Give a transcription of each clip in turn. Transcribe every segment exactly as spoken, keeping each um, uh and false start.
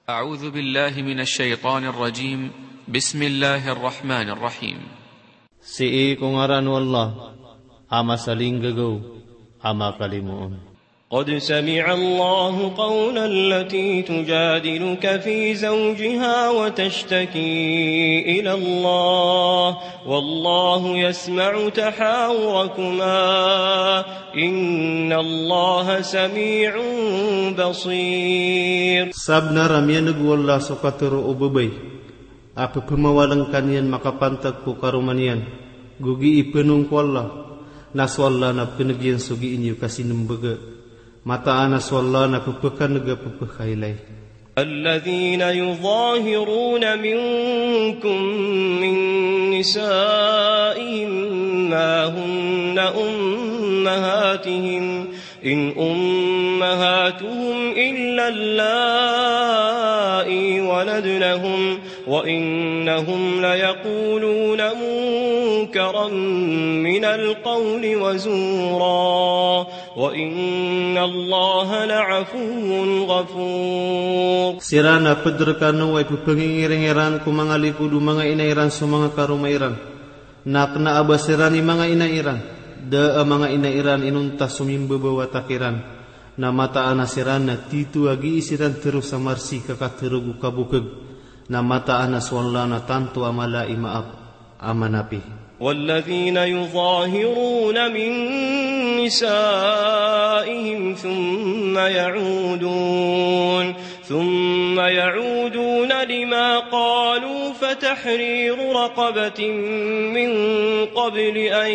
أعوذ بالله من الشيطان الرجيم. بسم الله الرحمن الرحيم. Si kungaran wallah ama saling gagaw ama kalimuon. قد سمع الله قول التي تجادلك في زوجها وتشتكي إلى الله والله يسمع تحاوركما إن الله سميع بصير. Sabna ramian nagwala sukatero ubabay apa pemawalang kanian makapantag ko karumanian gugi ipenung ko Allah naswalla na pinagyan sugi inyo kasi nambaga mata anas walla na pupukan naga pupukhailay. الذين يظاهرون منكم من نسائهم ما هن أمهاتهم إن أمهاتهم إلا اللائي ولدنهم وإنهم ليقولون منكرا من القول وزورا وإن الله لعفو غفور. Sirana pedrekano ay pupengiring-iran ko mga likudu mga inairan sa mga karumairan. Nakna abasirani mga inairan. Da mga inairan inuntas sumimbabawa takiran. Na mataan na sirana titu agi isiran terus sa marsi kakatirugu kabukag. Na mataan na swalla na tanto amala imaap amanapi. والذين يظاهرون من نسائهم ثم يعودون ثم يعودون لما قالوا فتحرير رقبة من قبل أن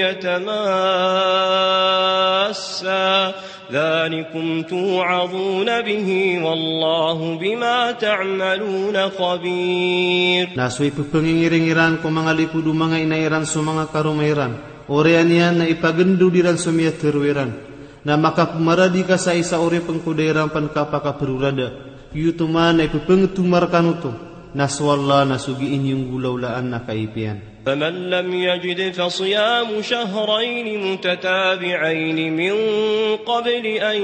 يتماسا ذلكم توعظون به والله بما تعملون خبير. Nasui pupengiring-iran ko mga likudu mga inairan sa mga karumairan. Orean yan na ipagendu diran sumia terwiran. Na makapumaradi ka sa isa ore pengkudairan pankapakaperurada. Yutuman ay pupengetumarkan uto. Naswalla nasugi inyong gulaulaan na kaipian. فمن لم يجد فصيام شهرين متتابعين من قبل أن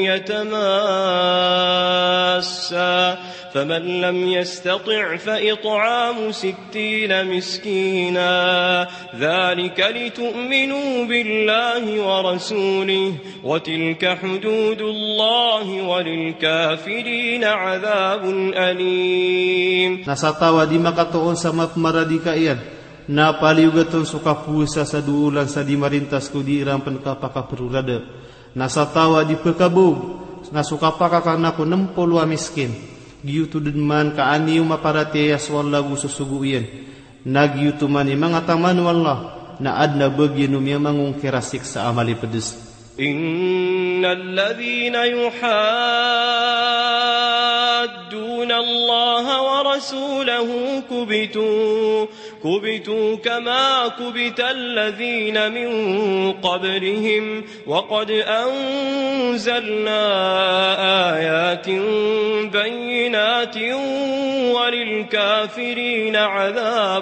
يتماسا فمن لم يستطع فإطعام ستين مسكينا ذلك لتؤمنوا بالله ورسوله وتلك حدود الله وللكافرين عذاب أليم. Nasatawa di makatuon sa mapmaradi ka iyan. Na paliugaton suka pusa sa duulan sa di marintas ko di iram pankapakaperurada. Nasatawa di pekabog na suka pakakana ko nampolwa miskin. Giyutudun man kaaniyo maparatiyas wallahu susuguyan. Nagyutuman ni mga taman wallah na adna bagyan umya mangungkirasik sa amali pedes. Inna alladhina yuhadduna Allah wa rasulahu kubitu كبتوا كما كبت الذين من قبلهم وقد أنزلنا آيات بينات وللكافرين عذاب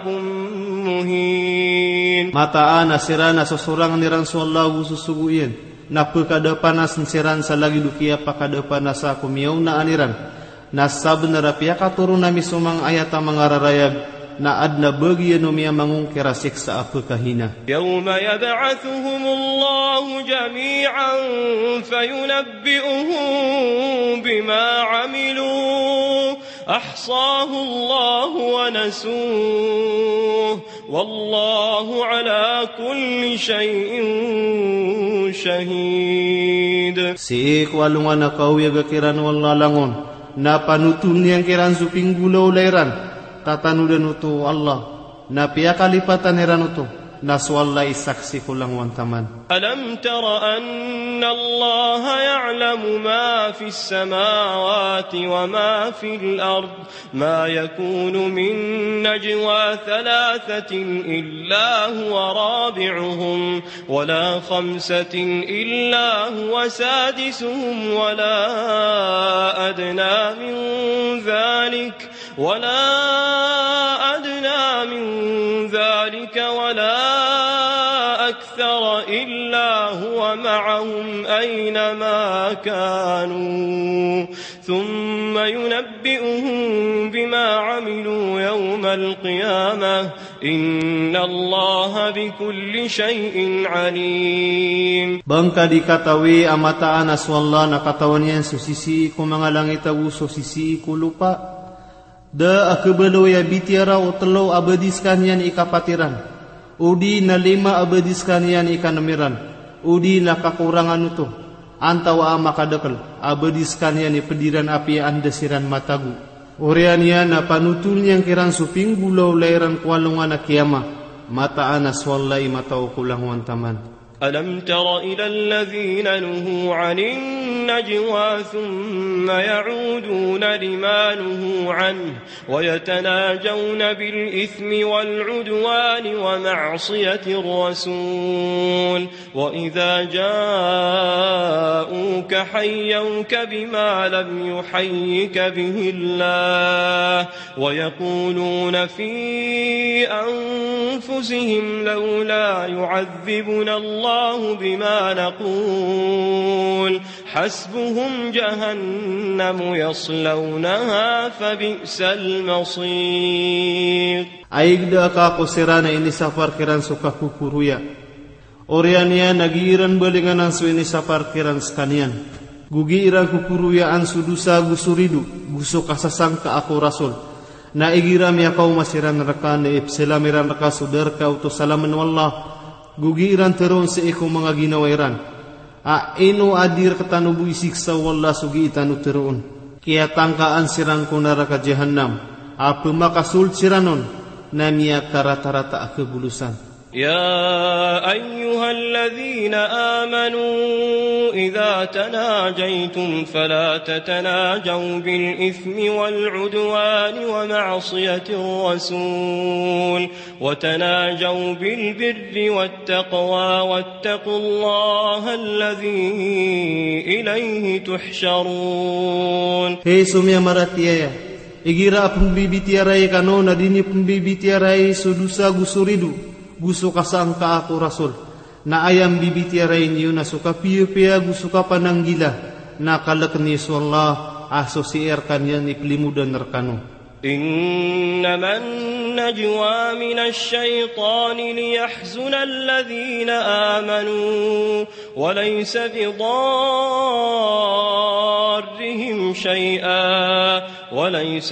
مهين. Mata ana sirana sesurang niran sallahu susuguyen napakada panas siran sa lagi dukia pakada panas aku miyaw na aniran nasab narapia katurun nami sumang ayat mangararayag na adna bagian umia mangungkira siksa apa kahina. Yawma yab'athuhumullahu jami'an fayunabbi'uhum bima 'amilu ahsahu Allahu wa nasuh wallahu ala kulli shay'in shahid. Si kwalungan na kawiyaga kiran wallalangon na panutun yang kiran suping gulaw layran tatanudan utu Allah na pia kalipatan heran utu naswalla isaksi kulang wantaman. Alam tara anna Allah ya'lamu ma fi as-samawati wa ma fi al-ard ma yakunu min najwa thalathatin illa huwa rabi'uhum wa la khamsatin illa huwa sadisuhum wa la adna min dhalik ولا أدنى من ذلك ولا أكثر إلا هو معهم أينما كانوا ثم ينبئهم بما عملوا يوم القيامة إن الله بكل شيء عليم. Bangka dikatawi amataan aswallah na katawan yan susisi ko mga langit awu susisi ko lupa. Da akebelo ya bitiara o telo abadiskan yan ikapatiran. Udi na lima abadiskan yan ikanamiran. Udi na kakurangan ito. Antawa makadekal abadiskan yan ipediran api andasiran matagu. Orian yan na panutul yang kiran suping gulaw lairan kualungan na kiyama. Mataan aswallay matao kulang wantaman. ألم تر إلى الذين نهوا عن النجوى ثم يعودون لما نهوا عنه ويتناجون بالإثم والعدوان ومعصية الرسول وإذا جاءوك حيوك بما لم يحيك به الله ويقولون في أنفسهم لولا يعذبنا الله الله بما نقول حسبهم جهنم يصلونها فبئس المصير. Aigda ka kusirana ini safar kiran suka kukuruya. Oriania nagiran balingan ansu ini safar kiran skanian. Gugi ira kukuruya ansu dusa gusuridu gusu kasasang ka aku rasul. Na igiram ya kau masiran rekan de ipselamiran reka sudar ka utus salaman wallah. Gugiran teron sa iko mga ginawairan. A ino adir katanubu isiksa wallah sugi itanu teron. Kaya tangkaan sirang kunara ka jahannam. A pemakasul siranon na miya karata-rata kebulusan. يا أيها الذين آمنوا إذا تناجيتم فلا تتناجوا بالإثم والعدوان ومعصية الرسول وتناجوا بالبر والتقوى واتقوا الله الذي إليه تحشرون. Hei sumya maratiaya, igira pembibitiarai kano nadini pembibitiarai sudusa gusuridu. Gusto kasang ka ako rasul na ayam bibitiaray niyo na suka piya-piya gusto ka pananggila na kalak ni Allah asosier kanyan iplimudan narkano. إنما النجوى من الشيطان ليحزن الذين آمنوا وليس بضارهم شيئا وليس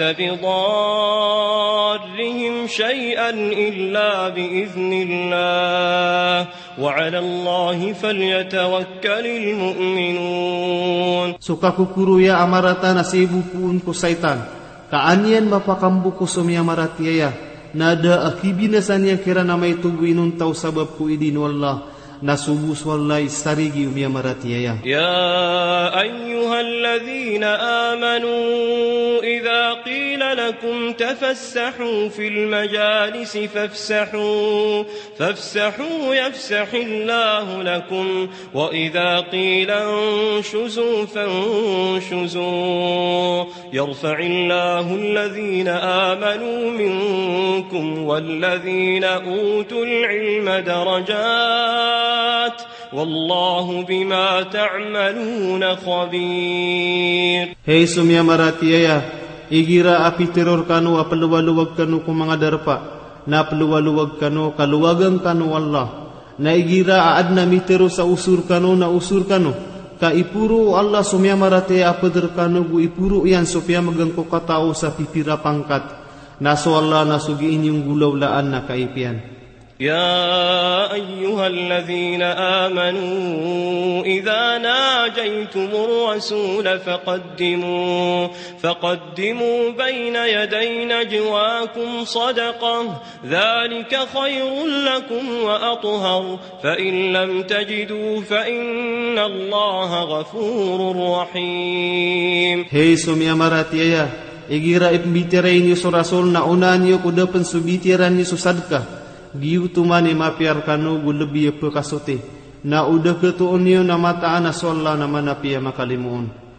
بضارهم شيئا إلا بإذن الله وعلى الله فليتوكل المؤمنون. Suka kukuru ya amarata nasibu pun ku saitan. Kaanian mapakambu ko sumya maratiaya nada akibinasan yang kira namay tubuinun taw sabab ku idin wallah nasubus wallahi sarigi umya maratiaya. Ya ayyuhalladhina amanu idza qila lakum tafassahu fil majalisi fafsahu fafsahu yafsahillahu lakum wa idza qila anshuzu fanshuzu yarfa'illahu alladhina amanu minkum walladhina utul ilma darajat wallahu bima ta'maluna khabir. Hei sumya maratiaya, igira api teror kanu apaluwaluwag kanu kung mga darpa na apaluwaluwag kanu kaluwagang kanu Allah na igira aad na mitero sa usur kanu na usur kanu ka ipuro Allah sumya maratiaya apadar kanu gu ipuro yan supya magangko katao sa pipira pangkat naso Allah nasugi inyong gulawlaan na kaipian. يا أيها الذين آمنوا إذا ناجيتم الرسول فقدموا فقدموا بين يدي نجواكم صدقة ذلك خير لكم وأطهر فإن لم تجدوا فإن الله غفور رحيم. Hei sumya maratiaya, igira ipmbitiray niyo sa rasul na una niyo kudapan subitiran niyo sa sadka. Giu tumani mapiar kanu gulbi pe kasote na udah ketuon niyo na mataan aswalla na manapia makalimuon.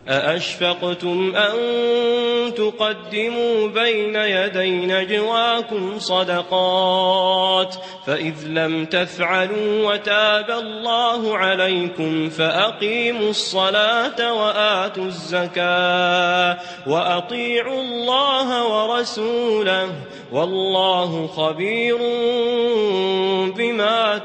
أأشفقتم أن تقدموا بين يدي نجواكم صدقات فإذ لم تفعلوا وتاب الله عليكم فأقيموا الصلاة وآتوا الزكاة وأطيعوا الله ورسوله والله خبير بما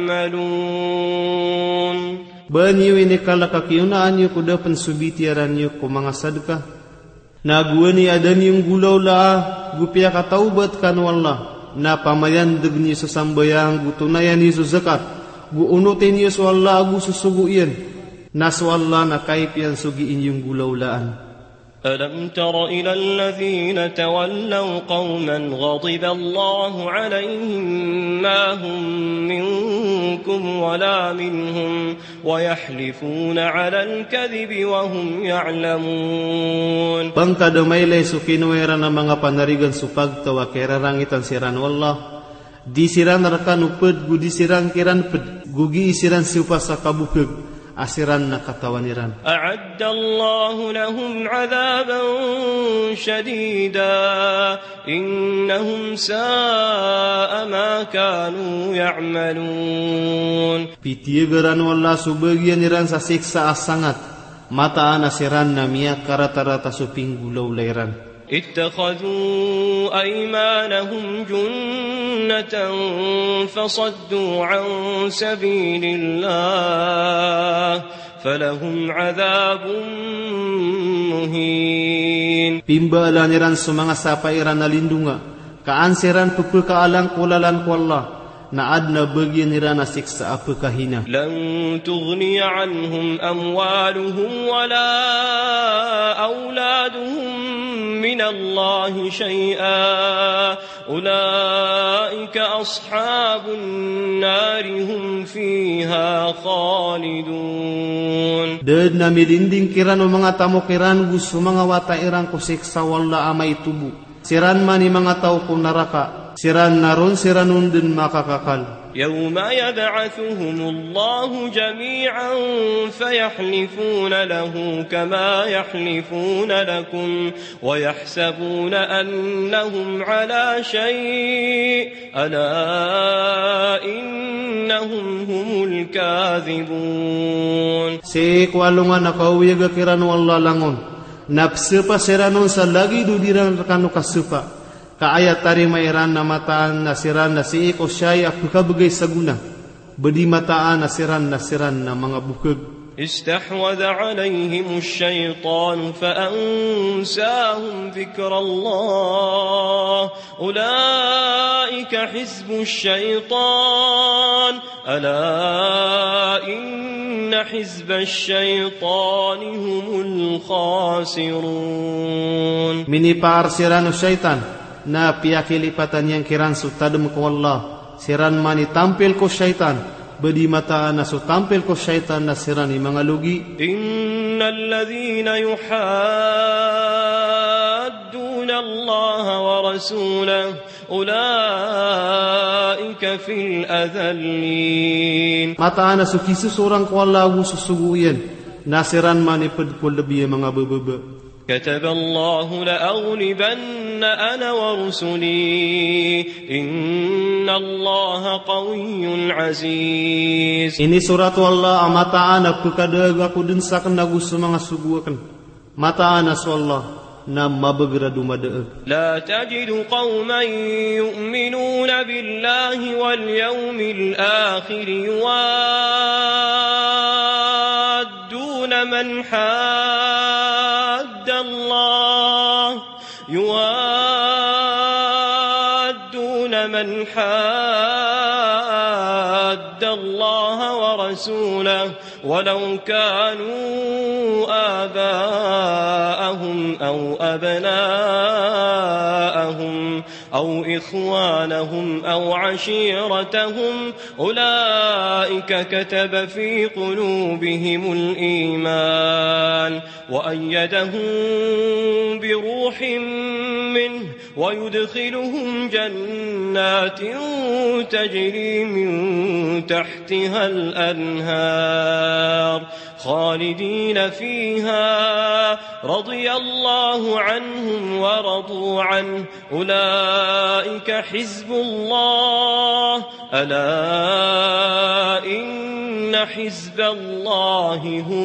تعملون. Banyu ini kala kakiunaan yu kuda pensubitiaran yu ku mga sadkah. Na guani adan yung gulaw la gupia ka taubat kan wallah. Na pamayan degni sesambayang gutunayan yu zakat. Gu unutin yu swalla gu susuguin. Na swalla na kaipian sugiin yung gulaw laan. ألم تر إلى الذين تولوا قوما غضب الله عليهم ما هم منكم ولا منهم ويحلفون على الكذب وهم يعلمون. Pangkada maylay sukinuera na mga panarigan supag tawa kerarangitan siran wallah. Disiran rakan uped gu disiran kiran ped gugi isiran siupa sa kabupeg. Asiran na katawaniran. A'adda Allah lahum 'adaban shadida innahum sa'a ma kanu ya'malun. Pitiagaran wala subagian niran sa siksa asangat mataan asiran na miya karata-rata suping gulaw layran. اتخذوا أيمانهم جنة فصدوا عن سبيل الله فلهم عذاب مهين. Pimbaalaniran sa mga sapairan na lindunga kaansiran pupul kaalang kulalan ko Allah na adna bagian nira na siksa apa kahina. Lan tughni anhum amwaluhum wala auladuhum من الله شيئا أولئك أصحاب النار هم فيها خالدون. Dad na milinding kiran o mga tamo kiran gusto mga watairan ko siksa wala amay tubo. Siran man ni mga tao ko naraka. Siran naron siranun din makakakal. يوم يبعثهم الله جميعا فيحلفون له كما يحلفون لكم ويحسبون أنهم على شيء ألا إنهم هم الكاذبون. Sik walungan nakawiyaga kiran wala langon. Napsipa siranun sa lagi dudiran rekanu kasupa. Kaayat tari mairan na mataan nasiran na si iko siya'y apukabagay sa guna. Badi mataan nasiran nasiran na mga bukag. استحوذ عليهم الشيطان فأنساهم ذكر الله أولئك حزب الشيطان ألا إن حزب الشيطان هم الخاسرون. Minipar siran o syaitan na piyakilipatan yang kiran sutadam ko Allah siran mani tampil ko syaitan badi mataan na sutampil ko syaitan na siran ni mga lugi. Innal ladhina yuhadduna Allah wa rasulahu ulaika fil adhallin. Mataan na sukisu surang ko Allah susuguyan nasiran mani pedkul lebih mga bebebe. كتب الله لأغلبن أنا ورسلي إن الله قوي عزيز. Ini surat Allah amataan aku kadaga ku densakan nagu semanga suguakan mataan asallah na mabagradu madaag. لا تجد قوما يؤمنون بالله واليوم الآخر يوادون من حاد الله يوادون من حاد الله ورسوله ولو كانوا آباءهم أو أبناءهم أو إخوانهم أو عشيرتهم أولئك كتب في قلوبهم الإيمان وأيدهم بروح منه ويدخلهم جنات تجري من تحتها الأنهار خالدين فيها رضي الله عنهم ورضوا عنه أولئك حزب الله ألا إن حزب الله هم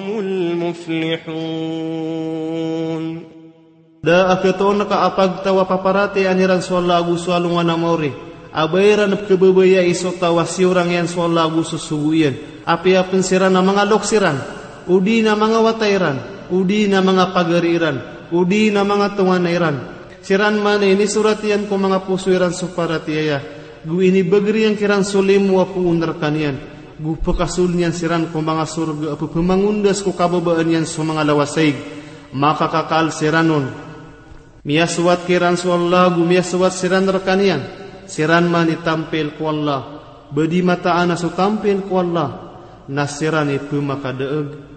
المفلحون. Da aketon ka apag tawa paparati aniran swalagu swalungan namori abairan kebebaya iso tawasi orang yang swalagu susuguyan api apin siran na mga loksiran udi na mga watairan udi na mga pagariran udi na mga tunganairan siran man ini surat yan ko mga pusuiran suparatiaya gu ini bagri yang kiran sulimu apu unar kanian gu pekasulnian siran ko mga surga apu pemangundas ko kababaan yan sa mga lawasaig maka kakal siranon miaswat kiran swalagu miaswat siran rekanian siran man itampil ku Allah bedi mata ana su tampil ku Allah nasiran itu maka deeg